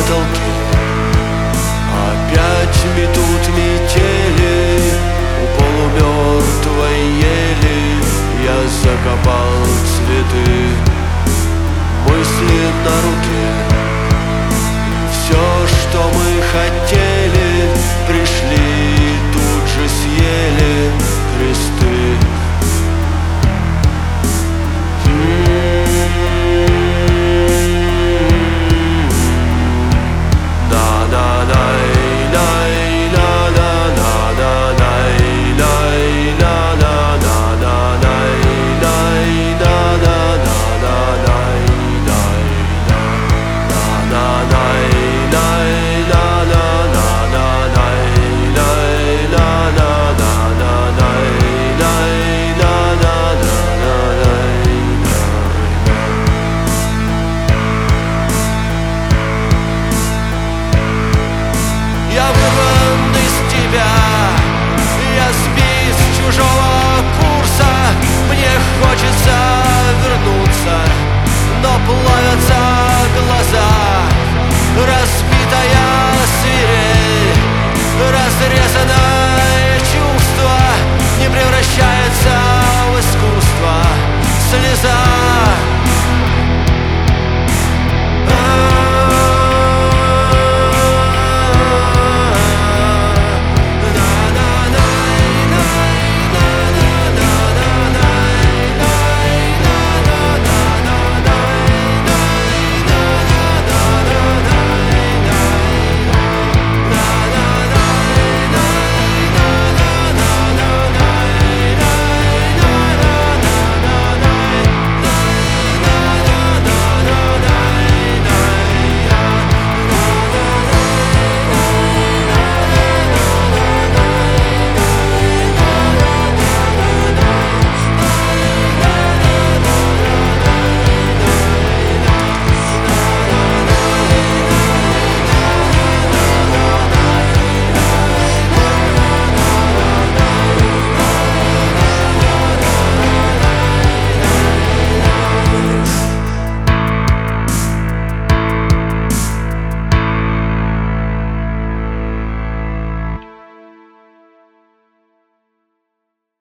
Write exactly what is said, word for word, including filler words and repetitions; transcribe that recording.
потолке. Опять метут метели у полумертвой ели. Я закопал цветы, мысли на руке. Все, что мы хотели, пришли, тут же съели кресты. Я вырван из тебя, я сбит с чужого курса. Мне хочется вернуться, но плавятся глаза. Разбитая свирель, разрезанное чувство не превращается в искусство. Слеза